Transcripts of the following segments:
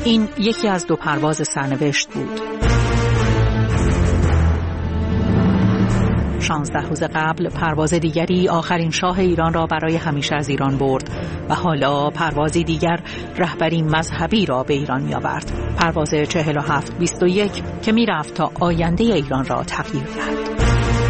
این یکی از 2 پرواز سرنوشت بود. 16 روز قبل پرواز دیگری آخرین شاه ایران را برای همیشه از ایران برد و حالا پروازی دیگر رهبری مذهبی را به ایران می آورد. پرواز 4721 که می رفت تا آینده ایران را تغییر دهد.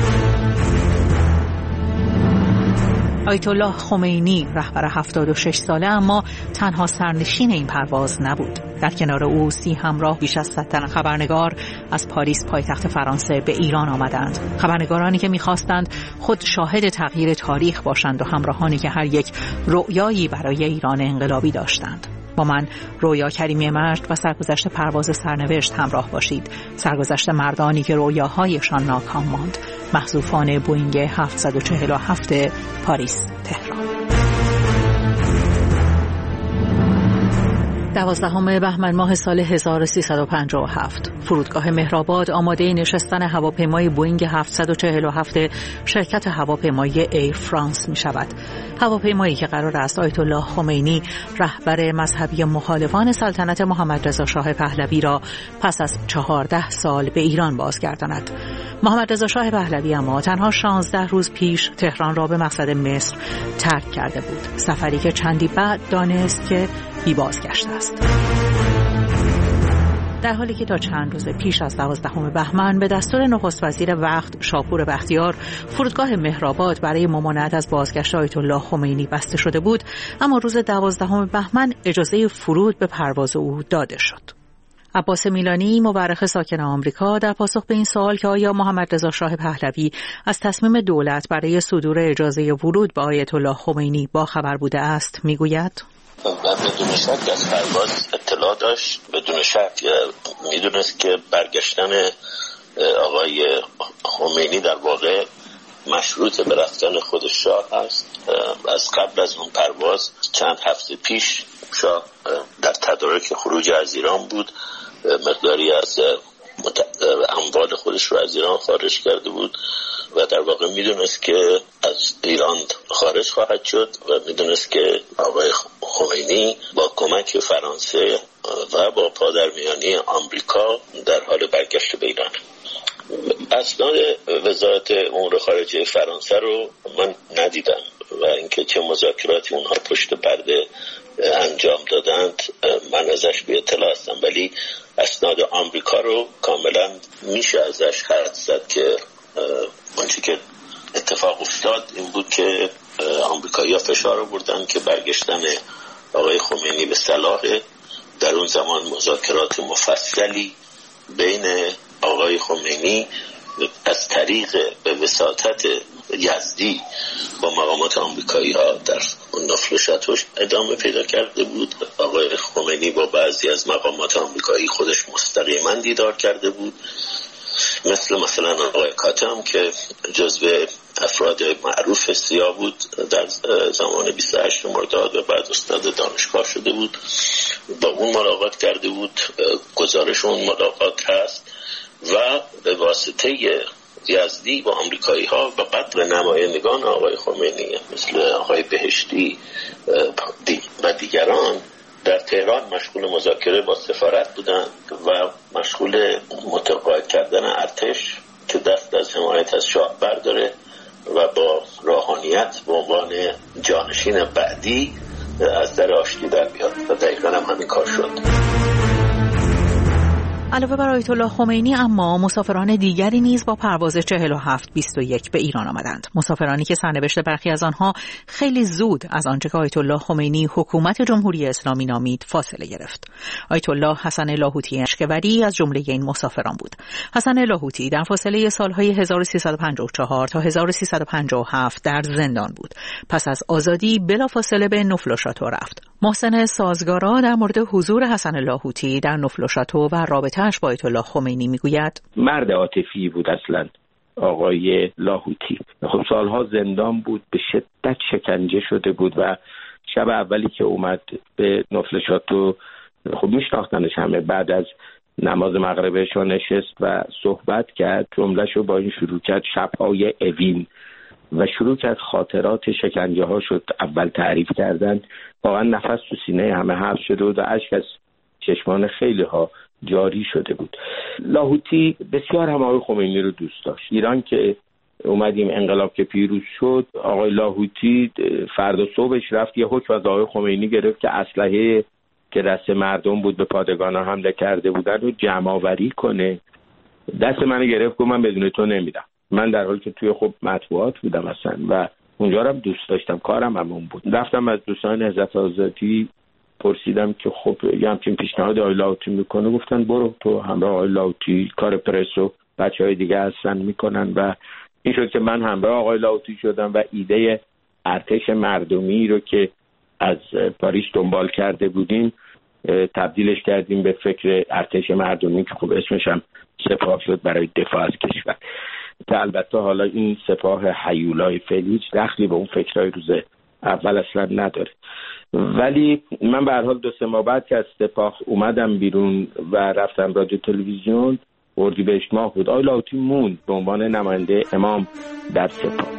آیت الله خمینی رهبر 76 ساله اما تنها سرنشین این پرواز نبود. در کنار او 30 همراه بیش از 100 تن خبرنگار از پاریس پایتخت فرانسه به ایران آمدند. خبرنگارانی که می‌خواستند خود شاهد تغییر تاریخ باشند و همراهانی که هر یک رؤیایی برای ایران انقلابی داشتند. با من رویا کریمی مجد و سرگذشت پرواز سرنوشت همراه باشید. سرگذشت مردانی که رویاهایشان ناکام ماند. محذوفان بوئینگ 747 پاریس تهران. 12 بهمن ماه سال 1357 فرودگاه مهرآباد آماده نشستن هواپیمای بوئینگ 747 شرکت هواپیمایی ایر فرانس می شود. هواپیمایی که قرار است آیت الله خمینی رهبر مذهبی مخالفان سلطنت محمد رضا شاه پهلوی را پس از 14 سال به ایران بازگرداند. محمد رضا شاه پهلوی اما تنها 16 روز پیش تهران را به مقصد مصر ترک کرده بود. سفری که چندی بعد دانست که بی بازگشت است. در حالی که تا چند روز پیش از 12 بهمن به دستور نخست وزیر وقت شاپور بختیار فرودگاه مهرآباد برای ممانعت از بازگشت آیت الله خمینی بسته شده بود، اما روز 12 بهمن اجازه فرود به پرواز او داده شد. عباس میلانی، مورخ ساکن آمریکا، در پاسخ به این سوال که آیا محمد رضا شاه پهلوی از تصمیم دولت برای صدور اجازه ورود به آیت الله خمینی باخبر بوده است، میگوید: بدون شک از پرواز اطلاع داشت. بدون شک میدونست که برگشتن آقای خمینی در واقع مشروط به رفتن خود شاه است. از قبل از اون پرواز چند هفته پیش شاه در تدارک خروج از ایران بود. مقداری از اموال خودش رو از ایران خارج کرده بود و در واقع میدونست که از ایران خارج خواهد شد و میدونست که آقای خمینی با کمک فرانسه و با پادرمیانی آمریکا در حال برگشت به ایران. اسناد وزارت امور خارجه فرانسه رو من ندیدم و اینکه چه مذاکراتی اونها پشت پرده انجام دادند من ازش بی اطلاع هستم، ولی اسناد آمریکا رو کاملا میشه ازش حد زد که اونچه که اتفاق افتاد این بود که آمریکایی‌ها فشار آوردن که برگشتن آقای خمینی به صلاح. در اون زمان مذاکرات مفصلی بین آقای خمینی از طریق به وساطت یزدی با مقامات آمریکایی‌ها در نفلشاتش ادامه پیدا کرده بود. آقای خمینی با بعضی از مقامات آمریکایی خودش مستقیما دیدار کرده بود، مثلا آقای کاتم که جزو افراد معروف سیا بود در زمان 28 مرداد و بعد استاد دانشگاه شده بود. با اون ملاقات کرده بود، گزارش اون ملاقات هست و به واسطه یزدی با آمریکایی ها و بعد به نمایندگان آقای خمینی مثل آقای بهشتی و دیگران در تهران مشغول مذاکره با سفارت بودند و مشغول متقاعد کردن ارتش که دست از حمایت از شاه برداره و با روحانیت به عنوان جانشین بعدی از در آشتی در بیاد و دقیقا هم همین کار شد. علاوه بر آیت الله خمینی اما مسافران دیگری نیز با پرواز 4721 به ایران آمدند. مسافرانی که سرنوشت برخی از آنها خیلی زود از آنچه که آیت الله خمینی حکومت جمهوری اسلامی نامید فاصله گرفت. آیت الله حسن لاهوتی اشکوری از جمله این مسافران بود. حسن لاهوتی در فاصله سالهای 1354 تا 1357 در زندان بود. پس از آزادی بلافاصله به نفل و شاتو رفت. محسن سازگارا در مورد حضور حسن لاهوتی در نفل و شاتو و رابطه‌اش با آیت الله خمینی میگوید: مرد عاطفی بود اصلا آقای لاهوتی. خب سالها زندان بود، به شدت شکنجه شده بود و شب اولی که اومد به نفل شاتو خب میشناختنش همه. بعد از نماز مغربشون نشست و صحبت کرد. جمله‌شو با این شروع کرد: شب‌های اوین، و شروع کرد خاطرات شکنجه ها شد اول تعریف کردن. واقعا نفس تو سینه همه حبس شده و اشک از چشمان خیلی ها جاری شده بود. لاهوتی بسیار هم آقای خمینی رو دوست داشت. ایران که اومدیم انقلاب که پیروز شد، آقای لاهوتی فردا صبحش رفت یه حکم از آقای خمینی گرفت که اسلحه که دست مردم بود به پادگانا حمله کرده بودن رو جمع آوری کنه. دست منو گرفت گفت من بدون تو نمیدم. من در حالی که توی خب مطبوعات بودم اصلا و اونجا رو دوست داشتم، کارم همون بود. رفتم از دوستان نهضت آزادی پرسیدم که خب یه همچین پیشنهاد آقای لاهوتی میکنه، گفتن برو تو همراه آقای لاهوتی، کار پرس و بچهای دیگه هستن میکنن و این شد که من همراه آقای لاهوتی شدم و ایده ارتش مردمی رو که از پاریس دنبال کرده بودیم تبدیلش کردیم به فکر ارتش مردمی که خب اسمش هم سپاه شد برای دفاع از کشور. که البته حالا این سپاه هیولای فعلی دخلی به اون فکرهای روز اول اصلا نداره. ولی من به هر حال 2-3 ماه بعد که از سپاه اومدم بیرون و رفتم رادیو تلویزیون، اردیبهشت ماه بود، آقای لاهوتی موند به عنوان نماینده امام در سپاه.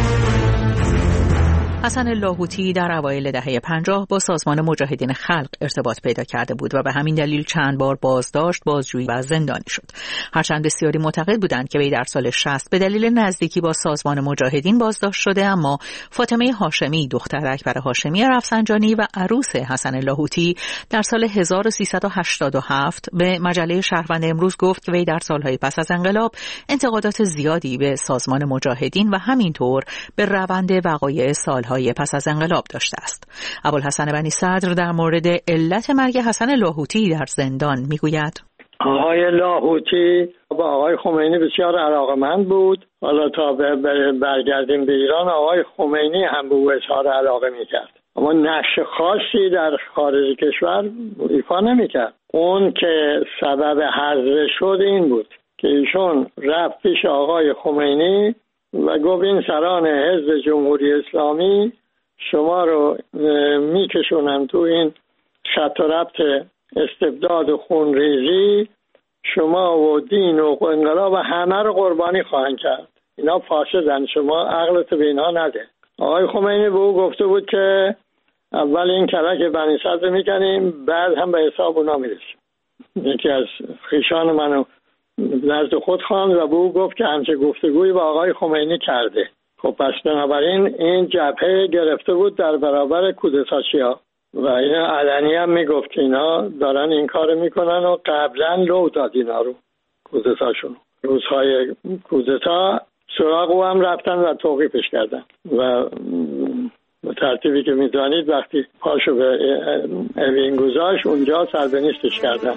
حسن لاهوتی در اوایل دهه 50 با سازمان مجاهدین خلق ارتباط پیدا کرده بود و به همین دلیل چند بار بازداشت، بازجویی و زندانی شد. هرچند بسیاری معتقد بودند که وی در سال 60 به دلیل نزدیکی با سازمان مجاهدین بازداشت شده، اما فاطمه هاشمی دختر اکبر هاشمی رفسنجانی و عروس حسن لاهوتی در سال 1387 به مجله شهروند امروز گفت که وی در سالهای پس از انقلاب انتقادات زیادی به سازمان مجاهدین و همینطور به روند وقایع سالهای پس از انقلاب داشته است. ابوالحسن بنی صدر در مورد علت مرگ حسن لاهوتی در زندان میگوید: آقای لاهوتی با آقای خمینی بسیار علاقه‌مند بود. حالا تا برگردیم به ایران، آقای خمینی هم به او اظهار علاقه میکرد، اما نقش خاصی در خارج کشور ایفا نمیکرد. اون که سبب حذف شد این بود که ایشون رفت پیش آقای خمینی و گفت این سران حزب جمهوری اسلامی شما رو میکشونن تو این خط و ربط استبداد و خونریزی، شما و دین و انقلاب و همه رو قربانی خواهند کرد، اینا فاسدن، شما عقلت به اینا نده. آقای خمینی به او گفته بود که اول این کلک بنی صدر میکنیم، بعد هم به حساب اونا میرسیم. یکی از خویشان منو نزد خود خواند و به او گفت که همچه گفتگویی با آقای خمینی کرده. خب پس بنابراین این جبهه گرفته بود در برابر کودتاچیا و اینا علنی هم میگفت که اینا دارن این کار میکنن و قبلا لو داد اینا رو، کودتاشون. روزهای کودتا سراغ او هم رفتن و توقیفش کردن و به ترتیبی که میدانید وقتی پاشو به اوین گذاشت اونجا سربنیستش کردن.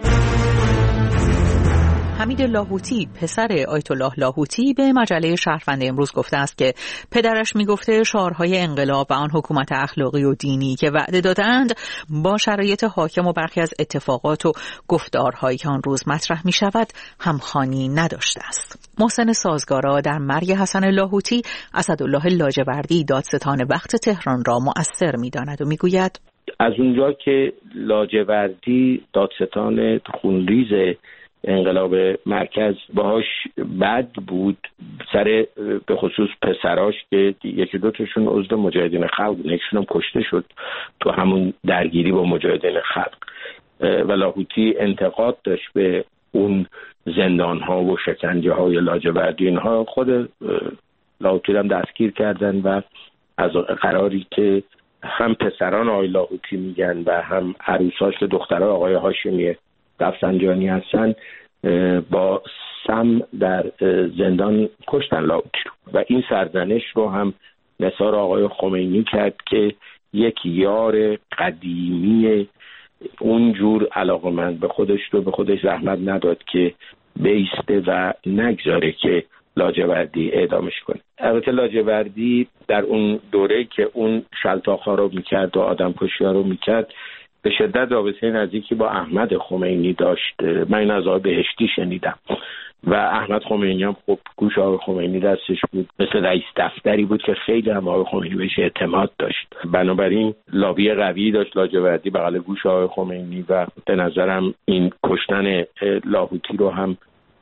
حمید لاهوتی پسر آیت الله لاهوتی به مجله شهروند امروز گفته است که پدرش میگفته شعارهای انقلاب و آن حکومت اخلاقی و دینی که وعده دادند با شرایط حاکم و برخی از اتفاقات و گفتارهایی که آن روز مطرح می شود همخوانی نداشته است. محسن سازگارا در مرگ حسن لاهوتی اسدالله لاجوردی دادستان وقت تهران را مؤثر می داند و می گوید: از اونجا که لاجوردی دادستان خونریز انقلاب مرکز باهاش بد بود، سر به خصوص پسراش که 1-2 تاشون عضو مجاهدین خلق، یکیشون هم کشته شد تو همون درگیری با مجاهدین خلق و لاهوتی انتقاد داشت به اون زندان‌ها و شکنجه‌های لاجوردی. اینها خود لاهوتی هم دستگیر کردن و از قراری که هم پسران آقای لاهوتی میگن و هم عروساش که دخترای آقای هاشمی رفسنجانی هستن با سم در زندان کشتن لاهوتی رو و این سرزنش رو هم نثار آقای خمینی کرد که یک یار قدیمی اونجور علاقمند به خودش رو به خودش رحمت نداد که بیسته و نگذاره که لاجوردی اعدامش کنه. البته لاجوردی در اون دوره که اون شلتاق‌ها رو میکرد و آدمکشی‌ها رو میکرد به شدت رابطه نزدیکی با احمد خمینی داشت. من این از آقای بهشتی شنیدم و احمد خمینی هم خب گوش آقای خمینی دستش بود، مثل رئیس دفتری بود که خیلی هم آقای خمینی بهش اعتماد داشت. بنابراین لابی قوی داشت لاجوردی بغل گوش آقای خمینی و به نظرم این کشتن لاهوتی رو هم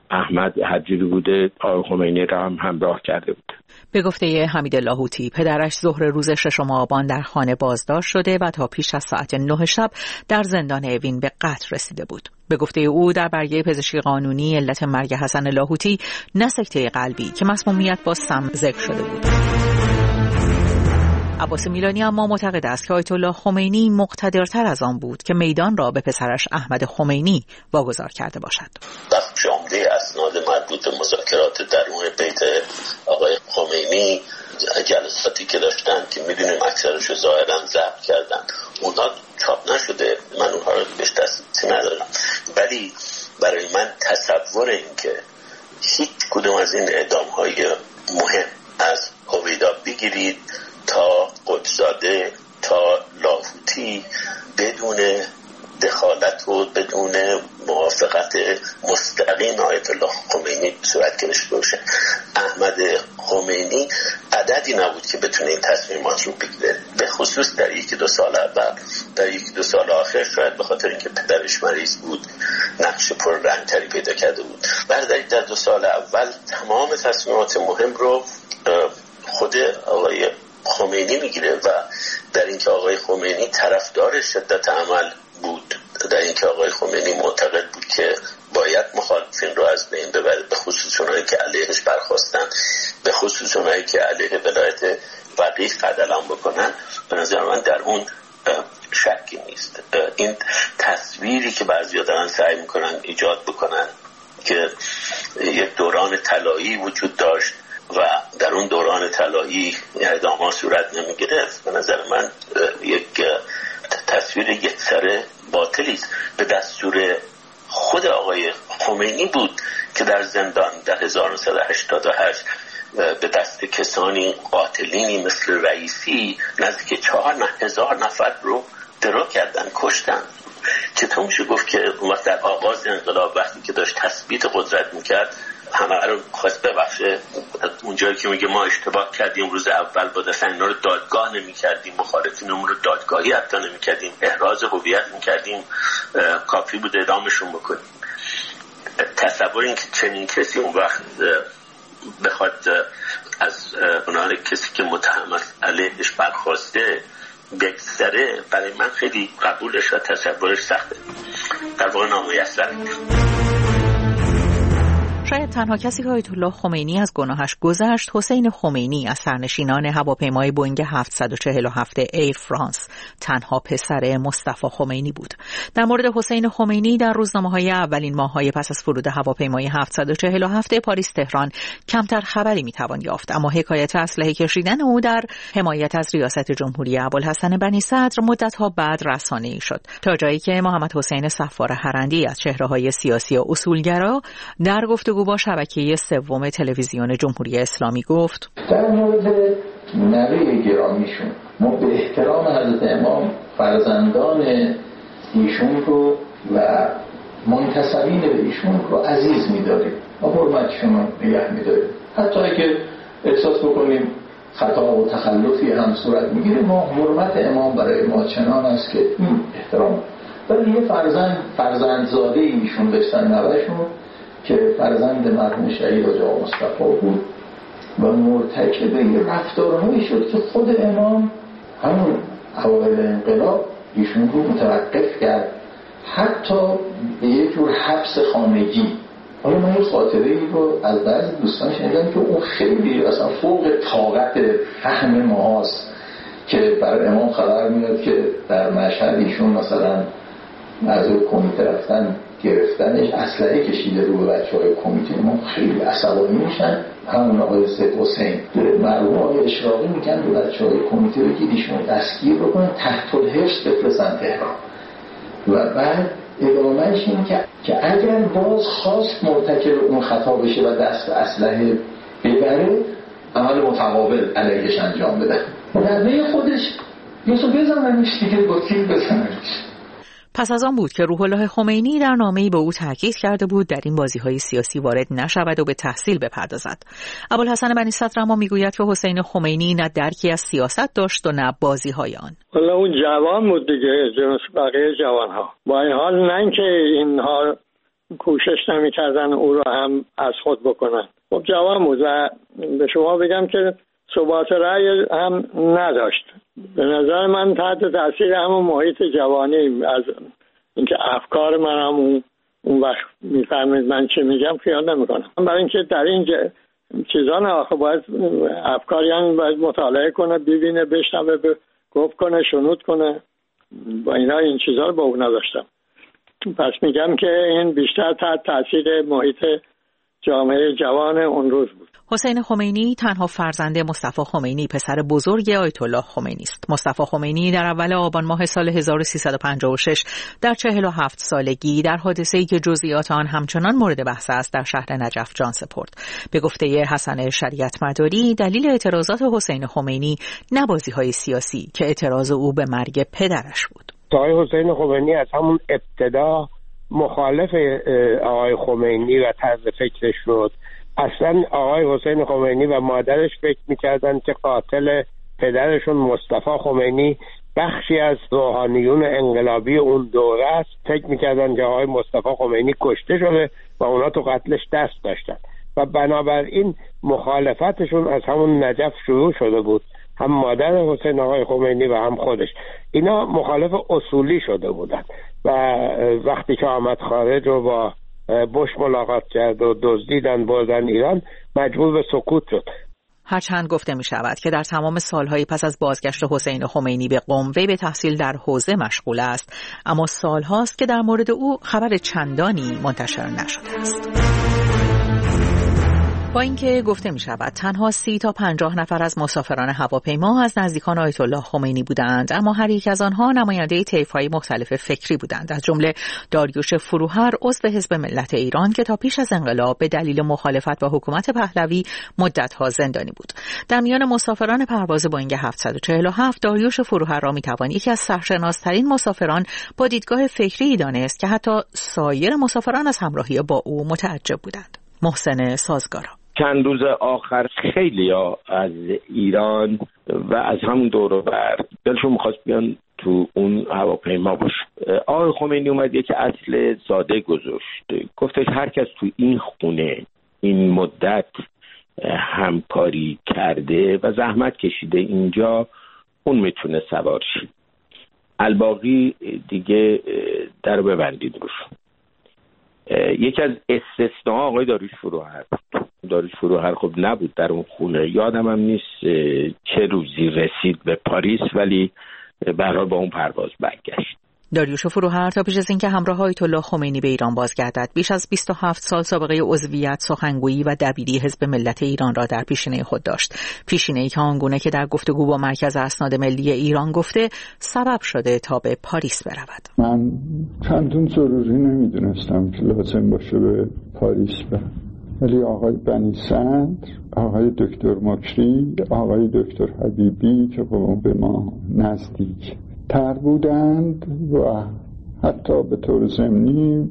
احمد هرجوری بوده آقای خمینی را هم همراه کرده بود. به گفته حمید لاهوتی، پدرش ظهر روز 6 آبان در خانه بازداشت شده و تا پیش از ساعت 9 شب در زندان اوین به قتل رسیده بود. به گفته او در برگه پزشکی قانونی علت مرگ حسن لاهوتی نه سکته قلبی که مسمومیت با سم ذکر شده بود. عباس میلانی اما معتقد است که آیت الله خمینی مقتدرتر از آن بود که میدان را به پسرش احمد خمینی واگذار کرده باشد. بخش عمده اسناد مربوط به مذاکرات درون بیت آقای خمینی، جلساتی که داشتن که میدونیم اکثرش رو ظاهرا ضبط کردن، اونها چاپ نشده، من اونها رو بهش دسترسی ندارم، ولی برای من تصور این که هیچ کدوم از این اعدام‌های مهم از هویدا بگیرید تا قدس‌زاده تا لاهوتی بدون دخالت و بدون موافقت مستقیم آیت الله خمینی صورت گرفته باشه. احمد خمینی عددی نبود که بتونه این تصمیمات رو بگیره، به خصوص در 1-2 سال اول. در 1-2 سال آخر شاید به خاطر اینکه پدرش مریض بود نقش پررنگ‌تری پیدا کرده بود. در 2 سال اول تمام تصمیمات مهم رو خود آقای خمینی میگیره و در اینکه آقای خمینی طرفدار شدت عمل بود، در اینکه آقای خمینی معتقد بود که باید مخالفین رو از بین ببره، به خصوص اونایی که علیهش برخواستن، به خصوص اونایی که علیه ولایت فقیه قدلان بکنن. به نظر من در اون شکی نیست. این تصویری که بعضیا دارن سعی میکنن ایجاد بکنن که یک دوران طلایی وجود داشت و در اون دوران طلایی اعدام‌ها صورت نمی‌گرفت، به نظر من یک تصویر یکسره باطلی است. به دستور خود آقای خمینی بود که در زندان در 1988 به دست کسانی قاتلینی مثل رئیسی نزدیک 4,000 نفر رو درو کردن، کشتن. چطور میشه گفت که اون وقت در آغاز انقلاب وقتی که داشت تثبیت قدرت میکرد همه رو خواست ببخشه؟ اونجایی که میگه ما اشتباه کردیم روز اول با دست اینا رو دادگاه نمی کردیم، مخالفینمون رو دادگاهی حتی نمی کردیم، احراز هویت می کردیم، کافی بود اعدامشون بکنیم. تصور این که چنین کسی اون وقت بخواد از اونها کسی که متهم علیهش برخواسته بگذره، برای من خیلی قبولش و تصورش سخته، در واقع نامیسر. شاید تنها کسی که آیت الله خمینی از گناهش گذشت حسین خمینی از سرنشینان هواپیمای بوئینگ 747 ایر فرانس، تنها پسر مصطفی خمینی بود. در مورد حسین خمینی در روزنامه‌های اولین ماه‌های پس از فرود هواپیمای 747 پاریس تهران کمتر خبری میتوان یافت، اما حکایت اسلحه کشیدن او در حمایت از ریاست جمهوری ابوالحسن بنی صدر مدت‌ها بعد رسانه‌ای شد، تا جایی که محمد حسین صفار هرندی از چهره‌های سیاسی و اصولگرا در گفتگو با شبکه سوم تلویزیون جمهوری اسلامی گفت: در مورد نوه گرامیشون ما به احترام حضرت امام فرزندان ایشون رو و منتسبین به ایشون رو عزیز می‌داریم و حرمتشون رو نگه می‌داریم، حتی اگه احساس بکنیم خطا و تخلفی هم صورت می‌گیره، ما حرمت امام برای ما چنان است که این احترام. ولی یه فرزندزاده ایشون داشتن، نوهشون که فرزند مرحوم شهید حاجی آقا مصطفی بود و مرتکب یه رفتارهایی شد که خود امام همون اوایل انقلاب ایشون رو متوقف کرد، حتی به یک جور حبس خانگی. حالا من یه خاطره‌ای رو از بعضی دوستان شنیدم که اون خیلی اصلا فوق طاقت فهم ماست، که برای امام خبر میاد که در مشهد ایشون مثلا از کمیته رفتن گرفتنش، اسلحه کشیده رو به بچه‌های کمیته. ما خیلی عصبانی میشن، همون آقای سید حسین مرحوم آقای اشراقی میگن به بچه‌های کمیته بگید ایشون دستگیر بکنن، تحت الحبس بفرستن تهران. و بعد ادامهش این که اگر باز خواست مرتکب اون خطا بشه و دست به اسلحه ببره، عمل متقابل علیهش انجام بده. در خودش یوسف بزننش دیگه، با تیر بزننش. پس از آن بود که روح الله خمینی در نامه‌ای به او تاکید کرده بود در این بازی‌های سیاسی وارد نشود و به تحصیل بپردازد. ابوالحسن بنی صدر اما میگوید که حسین خمینی نه درکی از سیاست داشت و نه بازی‌های آن. والا اون جوان بود دیگه، جنس بقیه جوان‌ها. با این حال نه که اینها کوشش نمی‌کردن او را هم از خود بکنن. خب جوان بود و به شما بگم که ثبات رأی هم نداشت. به نظر من تحت تاثیر همون محیط جوانی از اینکه افکار من هم اون وقت میفهمید من چه میگم خیال نمیکنم. برای اینکه در این چیزا نه، آخه باید افکاری هم باید مطالعه کنه، ببینه، بشنوه، گفت کنه، شنود کنه. با اینا این چیزا رو با اون نداشتم. پس میگم که این بیشتر تحت تاثیر محیط جامعه جوان اون روز بود. حسین خمینی تنها فرزند مصطفی خمینی پسر بزرگ آیت الله خمینی است. مصطفی خمینی در اول آبان ماه سال 1356 در 47 سالگی در حادثه‌ای که جزئیات آن همچنان مورد بحث است در شهر نجف جان سپرد. به گفته حسن شریعت مداری دلیل اعتراضات حسین خمینی نه بازی‌های سیاسی که اعتراض او به مرگ پدرش بود. آقای حسین خمینی از همون ابتدا مخالف آقای خمینی و طرز فکرش شد. اصلا آقای حسین خمینی و مادرش فکر میکردن که قاتل پدرشون مصطفی خمینی بخشی از روحانیون انقلابی اون دوره است. فکر میکردن که آقای مصطفی خمینی کشته شده و اونا تو قتلش دست داشتن و بنابراین مخالفتشون از همون نجف شروع شده بود. هم مادر حسین آقای خمینی و هم خودش، اینا مخالف اصولی شده بودن و وقتی که آمد خارج و با بوش ملاقات کرد و دزدیدن بردن ایران، مجبور به سکوت شد. هرچند گفته می شود که در تمام سالهای پس از بازگشت حسین خمینی به قم وی به تحصیل در حوزه مشغول است، اما سالهاست که در مورد او خبر چندانی منتشر نشده است. با اینکه گفته می شود تنها 30 تا 50 نفر از مسافران هواپیما از نزدیکان آیت الله خمینی بودند، اما هر یک از آنها نماینده طیف‌های مختلف فکری بودند، از جمله داریوش فروهر عضو حزب ملت ایران که تا پیش از انقلاب به دلیل مخالفت با حکومت پهلوی مدت‌ها زندانی بود. در میان مسافران پرواز بوئینگ 747 داریوش فروهر را می‌توان یکی از سرشناس‌ترین مسافران با دیدگاه فکری دانست که حتی سایر مسافران از همراهی با او متعجب بودند. محسن سازگارا: چند روز آخر خیلی‌ها از ایران و از همون دور و بر دلشون می‌خواست بیان تو اون هواپیما باشه. آقای خمینی اومد یک اصل ساده گذاشت، گفتش هر کس تو این خونه این مدت همکاری کرده و زحمت کشیده اینجا، اون میتونه سوار شه، الباقی دیگه در ببندید روش. یکی از استثناء آقای داریوش فروهر خب نبود در اون خونه، یادم هم نیست چه روزی رسید به پاریس، ولی به هر حال با اون پرواز برگشت. داریوش فروهر تا پیش از اینکه همراه آیت الله خمینی به ایران بازگردد بیش از 27 سال سابقه عضویت، سخنگویی و دبیری حزب ملت ایران را در پیشینه خود داشت. پیشینه‌ای که آنگونه که در گفتگو با مرکز اسناد ملی ایران گفته سبب شده تا به پاریس برود. من چندون ضروری نمیدونستم که لازم باشه به پاریس برم، ولی آقای بنی صدر، آقای دکتر مکری، آقای دکتر حبیبی که به ما نزدیک تر بودند و حتی به طور ضمنی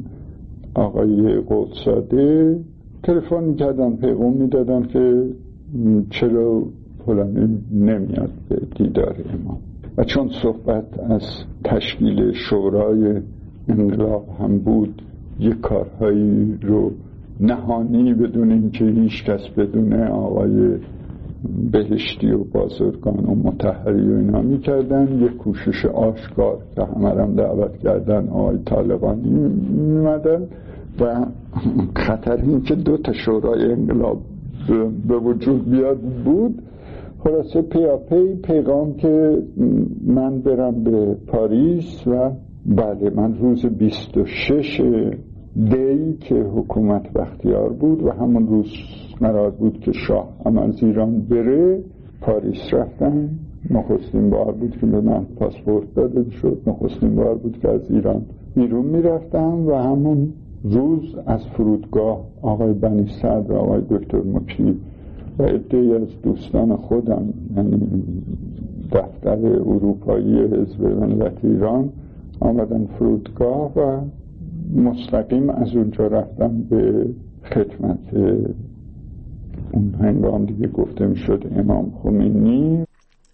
آقای قدساده تلفن میکردن، پیغام میدادن که چرا فلانی نمیاد به دیدار امام. و چون صحبت از تشکیل شورای انقلاب هم بود، یک کارهایی رو نهانی بدون اینکه هیچ کس بدونه آقای بهشتی و بازرگان و مطهری و اینا میکردن. یک کوشش آشکار که همه هم دعوت کردن، آقای طالقانی میمدن و خطر این که 2 شورای انقلاب به وجود بیاد بود. خلاصه پیاپی پیغام که من برم به پاریس و بله، من روز 26 دی که حکومت بختیار بود و همون روز قرار بود که شاه هم از ایران بره، پاریس رفتم. نخستین بار بود که به من پاسپورت داده شد، نخستین بار بود که از ایران بیرون میرفتم و همون روز از فرودگاه آقای بنی صدر و آقای دکتر مکری و عده‌ای از دوستان خودم، یعنی دفتر اروپایی حزب ملت ایران، آمدن فرودگاه و مستقیم از اونجا رفتم به خدمت اون هنگام دیگه گفته میشد امام خمینی.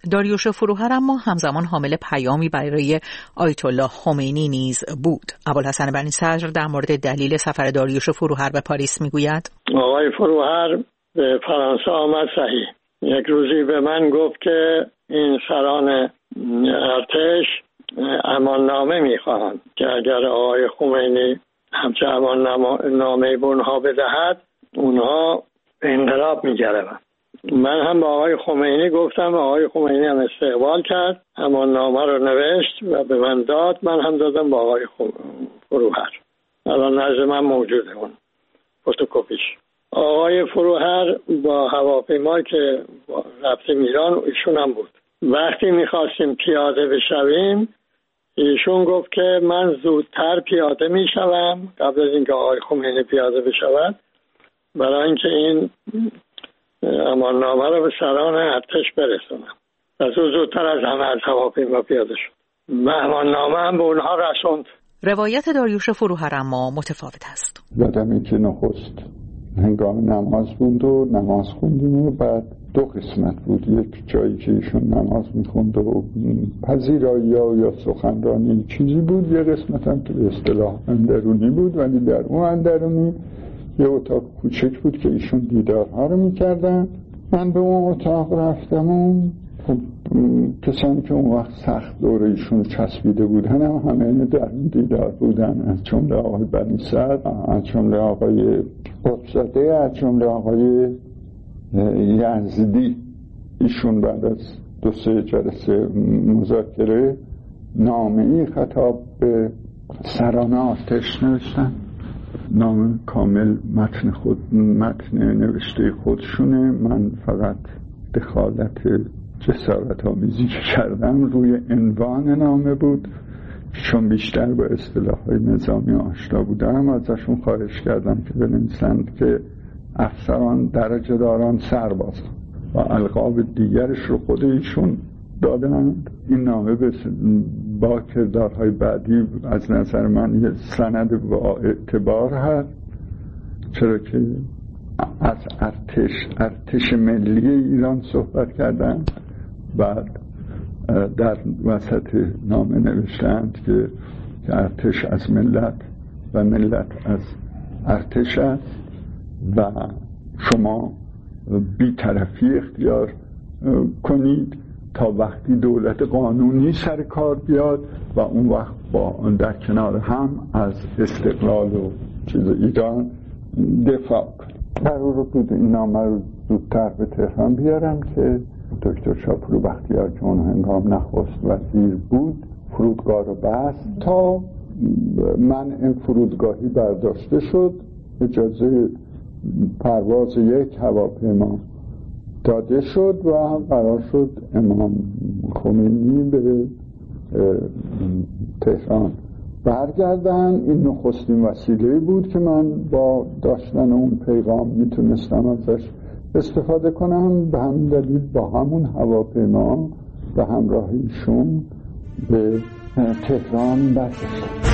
داریوش فروهر اما همزمان حامل پیامی برای آیت الله خمینی نیز بود. ابوالحسن بنی صدر در مورد دلیل سفر داریوش فروهر به پاریس میگوید: آقای فروهر به فرانسه آمد، صحیح. یک روزی به من گفت که این سران ارتش اماننامه میخواهند که اگر آقای خمینی همچه اماننامه به اونها بدهد اونها انقلاب میگرفتند. من هم با آقای خمینی گفتم، آقای خمینی هم استقبال کرد، اماننامه رو نوشت و به من داد. من هم دادم با آقای فروهر. الان نزد من موجوده اون فتوکپیش. آقای فروهر با هواپیما که رفتیم ایران، ایشون هم بود. وقتی میخواستیم پیاده بشویم ایشون گفت که من زودتر پیاده میشوم قبل از اینکه آقای خمینی پیاده بشود، برای اینکه این اماننامه رو به سران ارتش برسونم. از او زودتر از همه از هواپیما پیاده شد و اماننامه هم به اونها رسوند. روایت داریوش فروهر اما متفاوت است. یادمه که نخست هنگام نماز بود و نماز خوندیم و بعد دو قسمت بود. یک جایی که ایشون نماز میخوند و پذیرایی یا سخنرانی چیزی بود، یه قسمت هم که به اصطلاح اندرونی بود، ولی در اون اندرونی یه اتاق کوچک بود که ایشون دیدارها رو میکردن. من به اون اتاق رفتم و کسانی که اون وقت سخت دور ایشون چسبیده بودن همه در این دیدار بودن، از جمله آقای بنی صدر، از جمله آقای قطب‌زاده، از جمله آقای یزدی. ایشون بعد از 2-3 جلسه مذاکره نامه‌ای خطاب به سران ارتش نوشتن. نامه کامل متن نوشته خودشونه. من فقط دخالت جسارت آمیزی که کردم روی عنوان نامه بود، چون بیشتر با اصطلاح‌های نظامی آشنا بودم. ازشون خواهش کردم که بنویسند که افسران درجه داران سرباز و القاب دیگرش رو خود ایشون دادند. این نامه با کردارهای بعدی از نظر من یه سند با اعتبار هست، چرا که از ارتش ملی ایران صحبت کردن. بعد در وسط نامه نوشتند که ارتش از ملت و ملت از ارتش است و شما بی‌طرفی اختیار کنید تا وقتی دولت قانونی سر کار بیاد و اون وقت با در کنار هم از استقلال و چیز ایران دفاع کنید. قرار بود این نامه رو زودتر به تهران بیارم که دکتر شاپور بختیار که اون هنگام نخست وزیر بود فرودگاه رو بست. تا منع فرودگاهی برداشته شد، اجازه پرواز یک هواپیما داده شد و قرار شد امام خمینی به تهران برگردن. این نخستین وسیله بود که من با داشتن اون پیغام میتونستم ازش استفاده کنم. به همین دلیل با همون هواپیما به همراه ایشون به تهران برگشتم.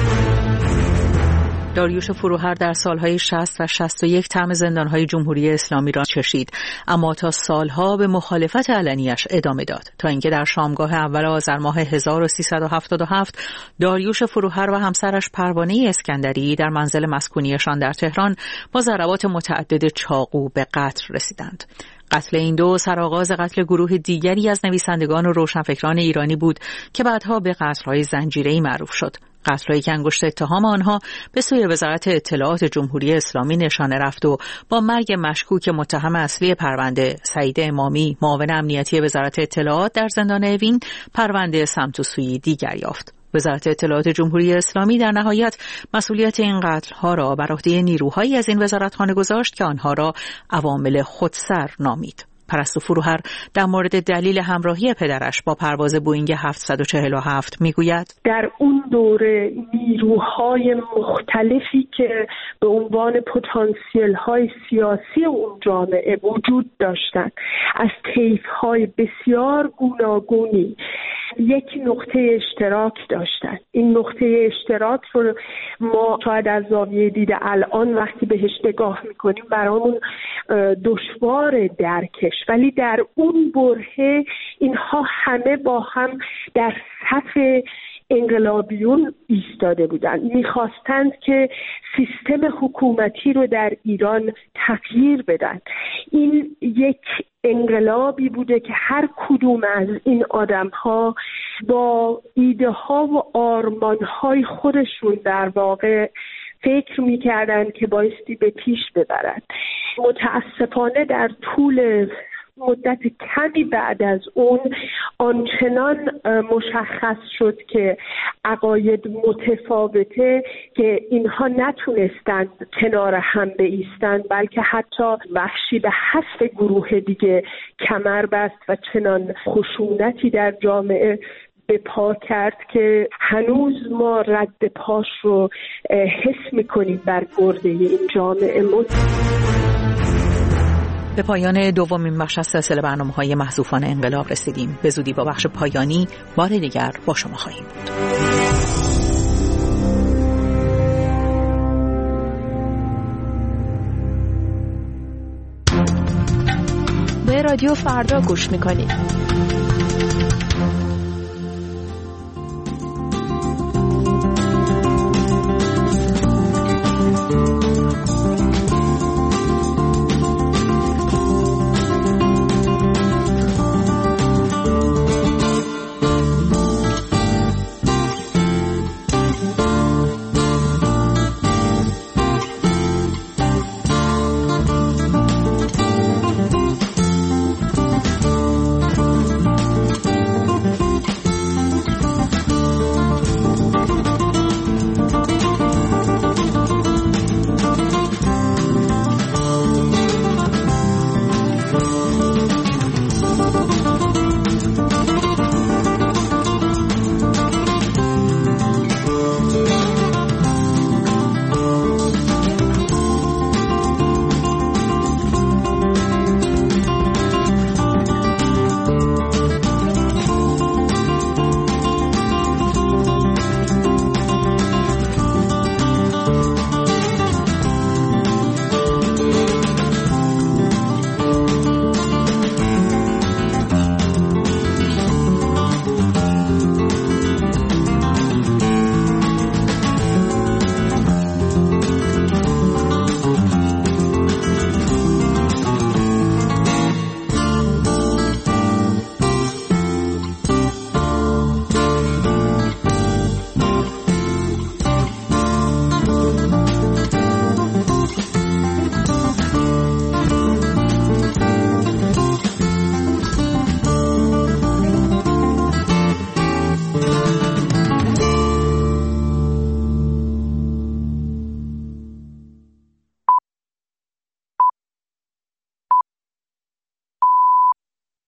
داریوش فروهر در سالهای 60 و 61 طعم زندانهای جمهوری اسلامی را چشید، اما تا سالها به مخالفت علنیش ادامه داد، تا اینکه در شامگاه اول آذر ماه 1377 داریوش فروهر و همسرش پروانه اسکندری در منزل مسکونیشان در تهران با ضربات متعدد چاقو به قتل رسیدند. قتل این دو سرآغاز قتل گروه دیگری از نویسندگان و روشنفکران ایرانی بود که بعدها به قتل‌های زنجیره‌ای معروف شد. قتل‌هایی که انگشت اتهام آنها به سوی وزارت اطلاعات جمهوری اسلامی نشانه رفت و با مرگ مشکوک متهم اصلی پرونده سعید امامی، معاون امنیتی وزارت اطلاعات در زندان اوین، پرونده سمت و سوی دیگر یافت. وزارت اطلاعات جمهوری اسلامی در نهایت مسئولیت این قتل‌ها را بر عهده نیروهایی از این وزارتخانه گذاشت که آنها را عوامل خودسر نامید. پرستو فروهر در مورد دلیل همراهی پدرش با پرواز بوئینگ 747 میگوید: در اون دوره نیروهای مختلفی که به عنوان پتانسیل‌های سیاسی اون جامعه وجود داشتند، از طیف‌های بسیار گوناگونی یک نقطه اشتراک داشتن. این نقطه اشتراک رو ما شاید از زاویه دید الان وقتی بهش نگاه میکنیم برامون دشوار درکش، ولی در اون برهه اینها همه با هم در صف انقلابیون ایستاده بودند. میخواستند که سیستم حکومتی رو در ایران تغییر بدن. این یک انقلابی بوده که هر کدوم از این آدم‌ها با ایده ها و آرمان های خودشون در واقع فکر می‌کردند که بایستی به پیش ببرند. متاسفانه در طول مدت کمی بعد از اون آنچنان مشخص شد که عقاید متفاوته که اینها نتونستند کنار هم بایستند، بلکه حتی وحشی به حذف گروه دیگه کمر بست و چنان خشونتی در جامعه به پا کرد که هنوز ما رد پاش رو حس می‌کنیم بر گرده این جامعه. به پایان دومین بخش از سلسله برنامه‌های محذوفان انقلاب رسیدیم. به زودی با بخش پایانی بار دیگر با شما خواهیم بود. به رادیو فردا گوش می‌کنید.